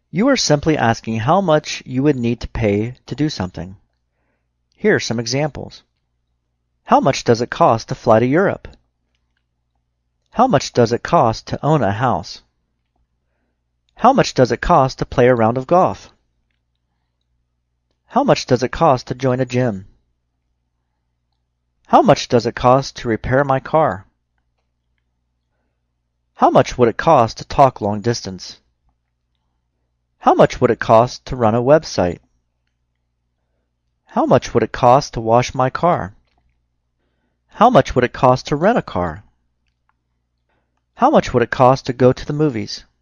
You are simply asking how much you would need to pay to do something. Here are some examples. How much does it cost to fly to Europe? How much does it cost to own a house? How much does it cost to play a round of golf? How much does it cost to join a gym? How much does it cost to repair my car? How much would it cost to talk long distance? How much would it cost to run a website? How much would it cost to wash my car? How much would it cost to rent a car? How much would it cost to go to the movies?